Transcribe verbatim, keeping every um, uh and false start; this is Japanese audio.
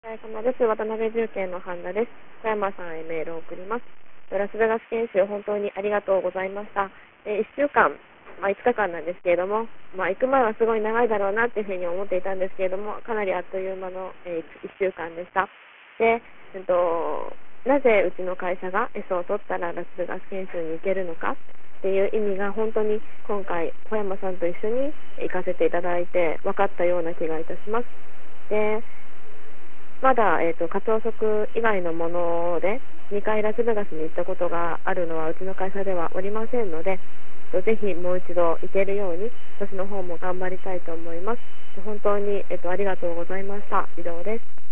お疲れ様です。渡辺重慶の半田です。小山さんへメールを送ります。ラスベガス研修本当にありがとうございました。えー、いっしゅうかん、まあ、いつかかんなんですけれども、まあ、行く前はすごい長いだろうなっていうふうに思っていたんですけれども、かなりあっという間の、えー、いっしゅうかんでした。で、えっと、なぜうちの会社が エス を取ったらラスベガス研修に行けるのかっていう意味が本当に今回小山さんと一緒に行かせていただいて分かったような気がいたします。でまだ、えーと、カツオ食以外のものでにかいラスベガスに行ったことがあるのはうちの会社ではおりませんので、ぜひもう一度行けるように私の方も頑張りたいと思います。本当に、えーと、ありがとうございました。以上です。